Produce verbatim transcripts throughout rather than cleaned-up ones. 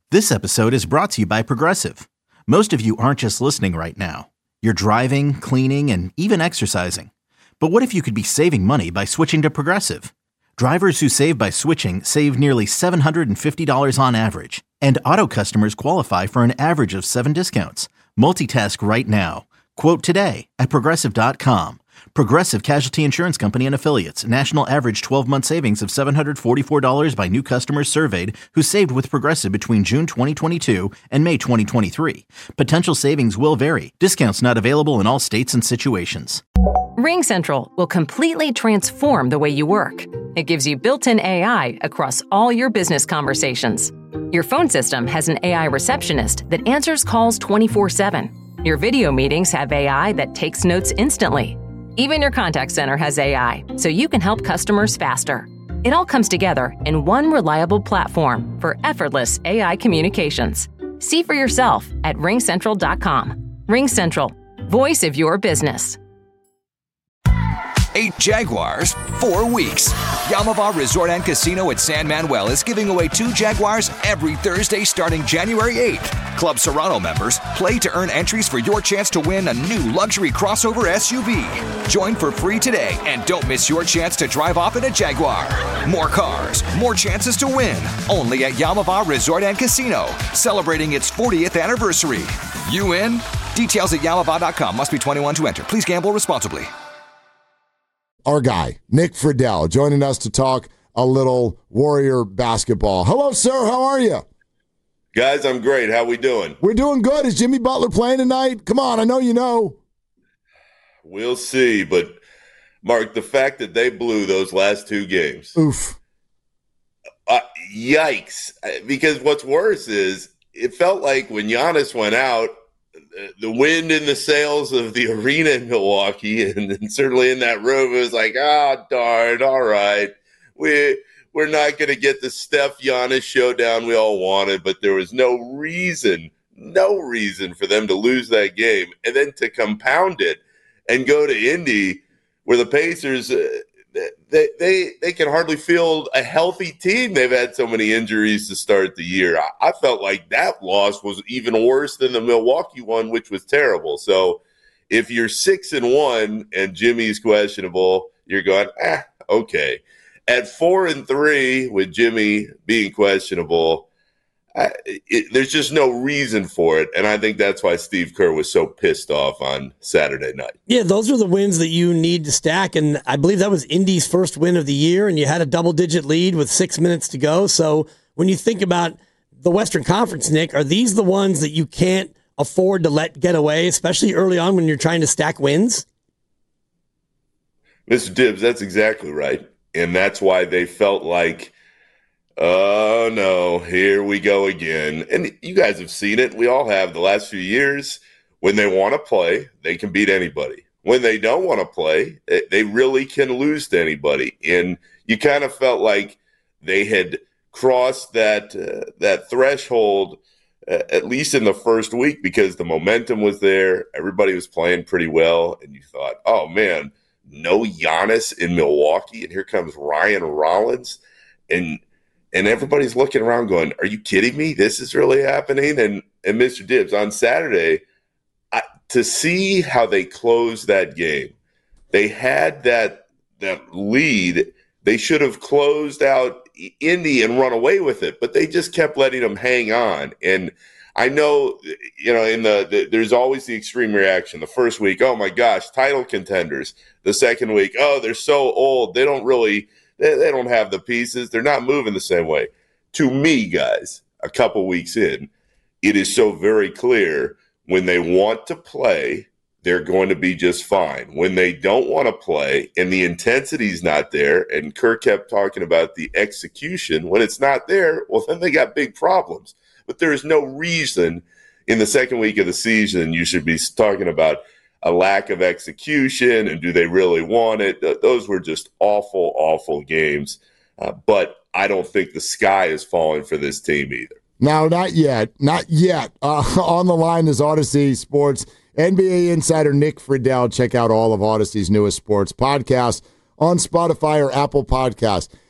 This episode is brought to you by Progressive. Most of you aren't just listening right now. You're driving, cleaning, and even exercising. But what if you could be saving money by switching to Progressive? Drivers who save by switching save nearly seven hundred fifty dollars on average. And auto customers qualify for an average of seven discounts. Multitask right now. Quote today at Progressive dot com. Progressive Casualty Insurance Company and Affiliates. National average twelve-month savings of seven hundred forty-four dollars by new customers surveyed who saved with Progressive between June twenty twenty-two and May twenty twenty-three. Potential savings will vary. Discounts not available in all states and situations. RingCentral will completely transform the way you work. It gives you built-in A I across all your business conversations. Your phone system has an A I receptionist that answers calls twenty-four seven. Your video meetings have A I that takes notes instantly. Even your contact center has A I, so you can help customers faster. It all comes together in one reliable platform for effortless A I communications. See for yourself at ring central dot com. RingCentral, voice of your business. Eight Jaguars, four weeks. Yamava Resort and Casino at San Manuel is giving away two Jaguars every Thursday starting January eighth. Club Serrano members play to earn entries for your chance to win a new luxury crossover S U V. Join for free today and don't miss your chance to drive off in a Jaguar. More cars, more chances to win. Only at Yamava Resort and Casino, celebrating its fortieth anniversary. You in? Details at yamava dot com. Must be twenty-one to enter. Please gamble responsibly. Our guy, Nick Friedell, joining us to talk a little Warrior basketball. Hello, sir. How are you? Guys, I'm great. How we doing? We're doing good. Is Jimmy Butler playing tonight? Come on, I know you know. We'll see, but Mark, the fact that they blew those last two games. Oof. Uh, yikes. Because what's worse is it felt like when Giannis went out, the wind in the sails of the arena in Milwaukee, and, and certainly in that room, it was like, ah, oh, darn, all right. We, we're not going to get the Steph Giannis showdown we all wanted, but there was no reason, no reason for them to lose that game. And then to compound it and go to Indy, where the Pacers, uh, they, they, they can hardly field a healthy team. They've had so many injuries to start the year. I, I felt like that loss was even worse than the Milwaukee one, which was terrible. So if you're six and one and Jimmy's questionable, you're going, ah, okay. At four and three with Jimmy being questionable, I, it, there's just no reason for it. And I think that's why Steve Kerr was so pissed off on Saturday night. Yeah, those are the wins that you need to stack. And I believe that was Indy's first win of the year, and you had a double-digit lead with six minutes to go. So when you think about the Western Conference, Nick, are these the ones that you can't afford to let get away, especially early on when you're trying to stack wins? Mister Dibbs, that's exactly right. And that's why they felt like, oh, no, here we go again. And you guys have seen it. We all have the last few years. When they want to play, they can beat anybody. When they don't want to play, they really can lose to anybody. And you kind of felt like they had crossed that uh, that threshold, uh, at least in the first week, because the momentum was there. Everybody was playing pretty well. And you thought, oh, man, no Giannis in Milwaukee. And here comes Ryan Rollins. And And everybody's looking around going, are you kidding me? This is really happening? And and Mister Dibbs, on Saturday, I, to see how they closed that game, they had that that lead. They should have closed out Indy and run away with it, but they just kept letting them hang on. And I know, you know, in the, the there's always the extreme reaction. The first week, oh, my gosh, title contenders. The second week, oh, they're so old. They don't really – They don't have the pieces. They're not moving the same way. To me, guys, a couple weeks in, it is so very clear when they want to play, they're going to be just fine. When they don't want to play and the intensity's not there, and Kirk kept talking about the execution, when it's not there, well, then they got big problems. But there is no reason in the second week of the season you should be talking about a lack of execution and do they really want it? Those were just awful, awful games. Uh, but I don't think the sky is falling for this team either. No, not yet. Not yet. Uh, on the line is Odyssey Sports N B A insider Nick Friedell. Check out all of Odyssey's newest sports podcasts on Spotify or Apple Podcasts.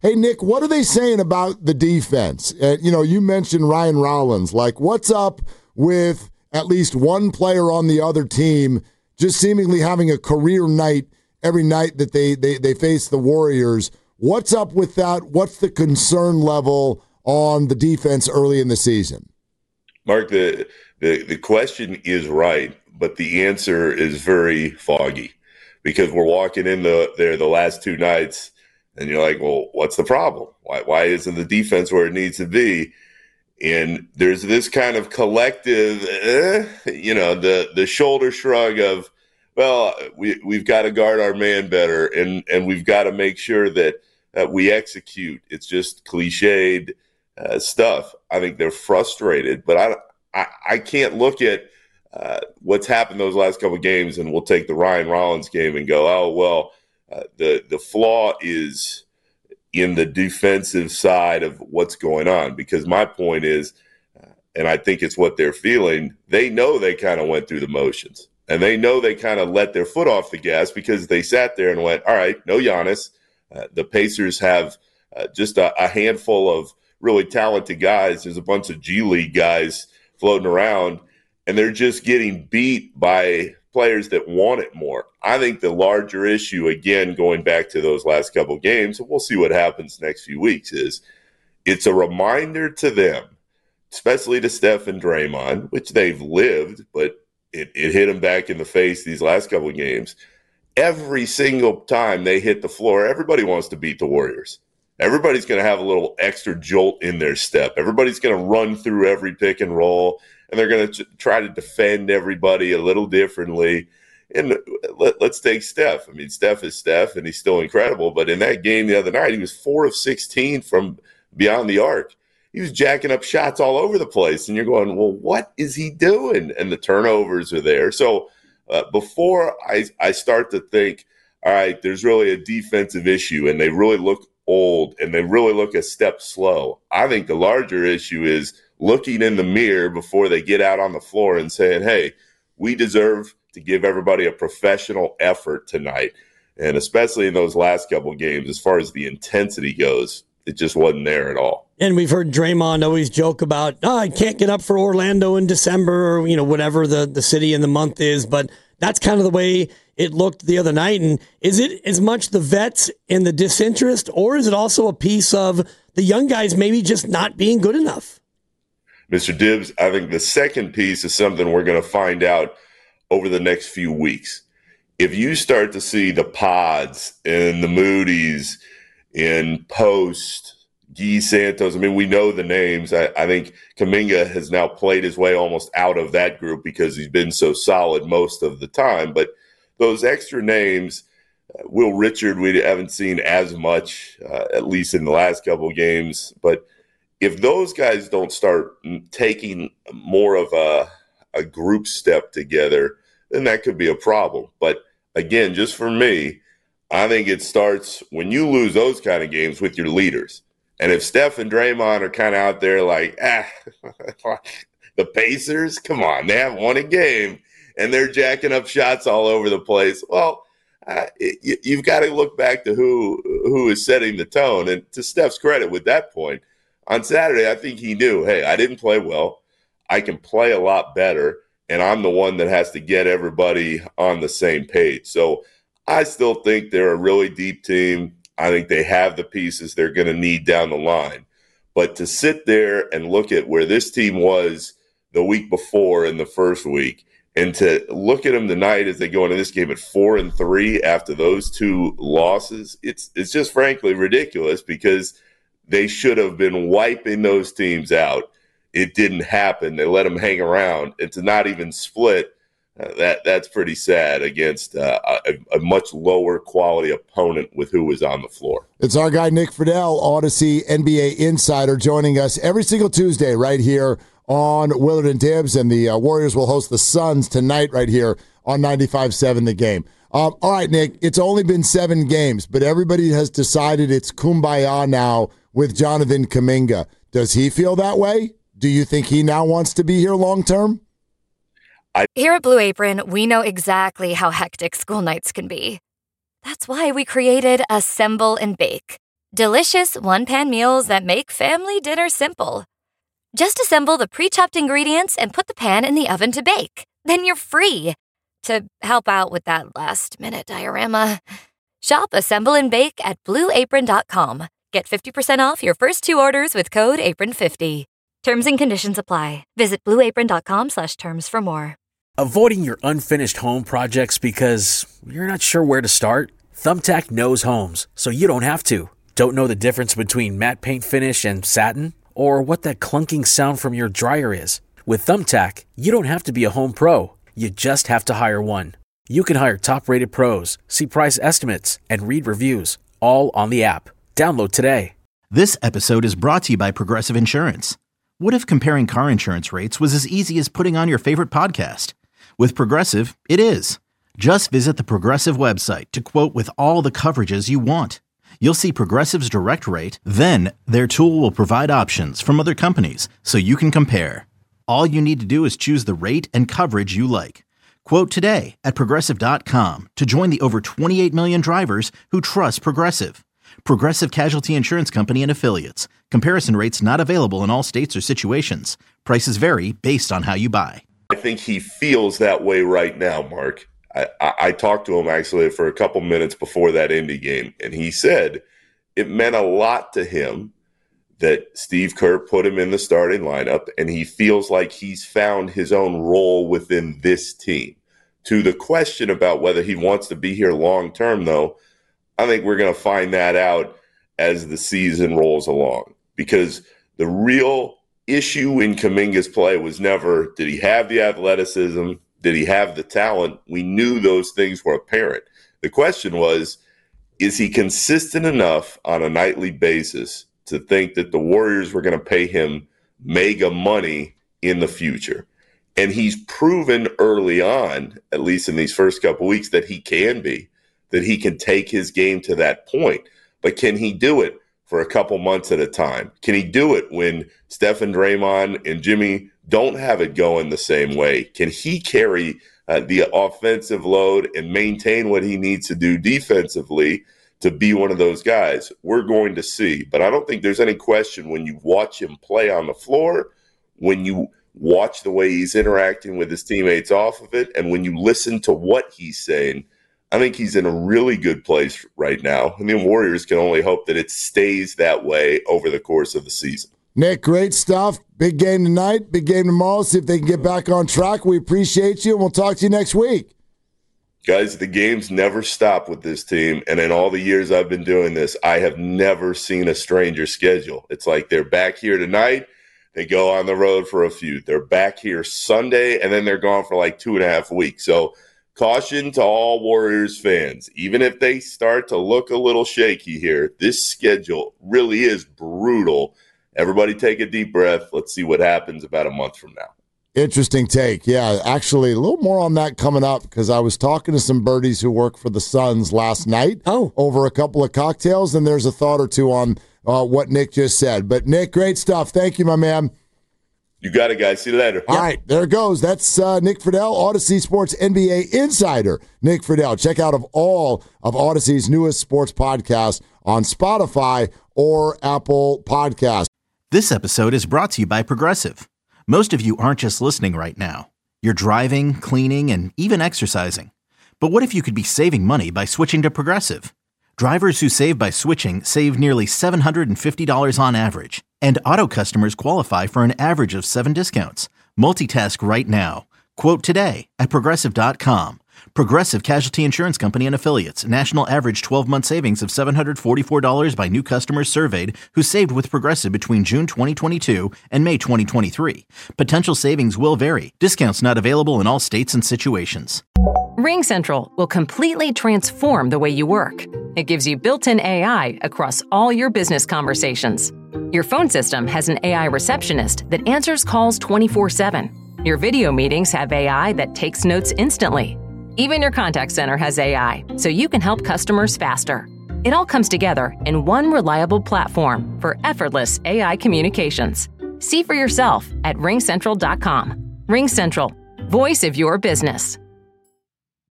Hey, Nick, what are they saying about the defense? Uh, you know, you mentioned Ryan Rollins. Like, what's up with at least one player on the other team just seemingly having a career night every night that they, they, they face the Warriors? What's up with that? What's the concern level on the defense early in the season? Mark, the, the, the question is right, but the answer is very foggy because we're walking in the, there the last two nights and you're like, well, what's the problem? Why, why isn't the defense where it needs to be? And there's this kind of collective, eh, you know, the, the shoulder shrug of, well, we, we've got to guard our man better and, and we've got to make sure that uh, we execute. It's just cliched uh, stuff. I think they're frustrated, but I, I, I can't look at uh, what's happened those last couple of games and we'll take the Ryan Rollins game and go, oh, well, uh, the, the flaw is in the defensive side of what's going on. Because my point is, uh, and I think it's what they're feeling, they know they kind of went through the motions. And they know they kind of let their foot off the gas because they sat there and went, all right, no Giannis. Uh, the Pacers have uh, just a, a handful of really talented guys. There's a bunch of G League guys floating around, and they're just getting beat by players that want it more. I think the larger issue, again, going back to those last couple games, and we'll see what happens next few weeks, is it's a reminder to them, especially to Steph and Draymond, which they've lived, but it, it hit them back in the face these last couple of games. Every single time they hit the floor, everybody wants to beat the Warriors. Everybody's going to have a little extra jolt in their step. Everybody's going to run through every pick and roll, and they're going to try to defend everybody a little differently. And let, let's take Steph. I mean, Steph is Steph, and he's still incredible. But in that game the other night, he was four of sixteen from beyond the arc. He was jacking up shots all over the place. And you're going, well, what is he doing? And the turnovers are there. So uh, before I, I start to think, all right, there's really a defensive issue, and they really look old, and they really look a step slow. I think the larger issue is looking in the mirror before they get out on the floor and saying, hey, we deserve to give everybody a professional effort tonight. And especially in those last couple of games, as far as the intensity goes, it just wasn't there at all. And we've heard Draymond always joke about, oh, I can't get up for Orlando in December, or, you know, whatever the, the city and the month is. But that's kind of the way it looked the other night. And is it as much the vets and the disinterest, or is it also a piece of the young guys maybe just not being good enough? Mister Dibbs, I think the second piece is something we're going to find out over the next few weeks. If you start to see the Pods and the Moody's in Post, Guy Santos, I mean, we know the names. I, I think Kuminga has now played his way almost out of that group because he's been so solid most of the time. But those extra names, uh, Will Richard, we haven't seen as much, uh, at least in the last couple of games. But if those guys don't start taking more of a, a group step together, then that could be a problem. But again, just for me, I think it starts when you lose those kind of games with your leaders. And if Steph and Draymond are kind of out there like, ah, the Pacers, come on, they haven't won a game, and they're jacking up shots all over the place. Well, uh, it, you've got to look back to who who is setting the tone. And to Steph's credit with that point, on Saturday, I think he knew, hey, I didn't play well. I can play a lot better, and I'm the one that has to get everybody on the same page. So I still think they're a really deep team. I think they have the pieces they're going to need down the line. But to sit there and look at where this team was the week before in the first week, and to look at them tonight as they go into this game at four and three after those two losses, it's it's just frankly ridiculous because they should have been wiping those teams out. It didn't happen. They let them hang around, and to not even split. Uh, that that's pretty sad against uh, a, a much lower quality opponent with who was on the floor. It's our guy Nick Friedell, Odyssey N B A insider, joining us every single Tuesday right here on Willard and Dibbs, and the uh, Warriors will host the Suns tonight right here on ninety-five seven The Game. Um, all right, Nick, it's only been seven games, but everybody has decided it's kumbaya now with Jonathan Kuminga. Does he feel that way? Do you think he now wants to be here long term? Here at Blue Apron, we know exactly how hectic school nights can be. That's why we created Assemble and Bake. Delicious one-pan meals that make family dinner simple. Just assemble the pre-chopped ingredients and put the pan in the oven to bake. Then you're free to help out with that last-minute diorama. Shop, assemble, and bake at blue apron dot com. Get fifty percent off your first two orders with code apron fifty. Terms and conditions apply. Visit blue apron dot com slash terms for more. Avoiding your unfinished home projects because you're not sure where to start? Thumbtack knows homes, so you don't have to. Don't know the difference between matte paint finish and satin? Or what that clunking sound from your dryer is? With Thumbtack, you don't have to be a home pro. You just have to hire one. You can hire top-rated pros, see price estimates, and read reviews, all on the app. Download today. This episode is brought to you by Progressive Insurance. What if comparing car insurance rates was as easy as putting on your favorite podcast? With Progressive, it is. Just visit the Progressive website to quote with all the coverages you want. You'll see Progressive's direct rate, then their tool will provide options from other companies so you can compare. All you need to do is choose the rate and coverage you like. Quote today at Progressive dot com to join the over twenty-eight million drivers who trust Progressive. Progressive Casualty Insurance Company and Affiliates. Comparison rates not available in all states or situations. Prices vary based on how you buy. I think he feels that way right now, Mark. I, I, I talked to him actually for a couple minutes before that Indy game, and he said it meant a lot to him that Steve Kerr put him in the starting lineup, and he feels like he's found his own role within this team. To the question about whether he wants to be here long term, though, I think we're going to find that out as the season rolls along, because the real issue in Kuminga's play was never, did he have the athleticism? Did he have the talent? We knew those things were apparent. The question was, is he consistent enough on a nightly basis to think that the Warriors were going to pay him mega money in the future? And he's proven early on, at least in these first couple weeks, that he can be, that he can take his game to that point. But can he do it for a couple months at a time? Can he do it when Steph and Draymond and Jimmy don't have it going the same way? Can he carry uh, the offensive load and maintain what he needs to do defensively to be one of those guys? We're going to see. But I don't think there's any question when you watch him play on the floor, when you watch the way he's interacting with his teammates off of it, and when you listen to what he's saying, I think he's in a really good place right now. And the Warriors can only hope that it stays that way over the course of the season. Nick, great stuff. Big game tonight, big game tomorrow. See if they can get back on track. We appreciate you, and we'll talk to you next week. Guys, the games never stop with this team, and in all the years I've been doing this, I have never seen a stranger schedule. It's like they're back here tonight, they go on the road for a few. They're back here Sunday, and then they're gone for like two and a half weeks. So caution to all Warriors fans. Even if they start to look a little shaky here, this schedule really is brutal. Everybody take a deep breath. Let's see what happens about a month from now. Interesting take. Yeah, actually, a little more on that coming up, because I was talking to some birdies who work for the Suns last night oh. over a couple of cocktails, and there's a thought or two on uh, what Nick just said. But, Nick, great stuff. Thank you, my man. You got it, guys. See you later. All yep. right, there it goes. That's uh, Nick Friedell, Odyssey Sports N B A insider. Nick Friedell. Check out of all of Odyssey's newest sports podcasts on Spotify or Apple Podcasts. This episode is brought to you by Progressive. Most of you aren't just listening right now. You're driving, cleaning, and even exercising. But what if you could be saving money by switching to Progressive? Drivers who save by switching save nearly seven hundred fifty dollars on average. And auto customers qualify for an average of seven discounts. Multitask right now. Quote today at Progressive dot com. Progressive Casualty Insurance Company and Affiliates. National average twelve-month savings of seven hundred forty-four dollars by new customers surveyed who saved with Progressive between June twenty twenty-two and May twenty twenty-three. Potential savings will vary. Discounts not available in all states and situations. RingCentral will completely transform the way you work. It gives you built-in A I across all your business conversations. Your phone system has an A I receptionist that answers calls twenty-four seven. Your video meetings have A I that takes notes instantly. Even your contact center has A I, so you can help customers faster. It all comes together in one reliable platform for effortless A I communications. See for yourself at ring central dot com. RingCentral, voice of your business.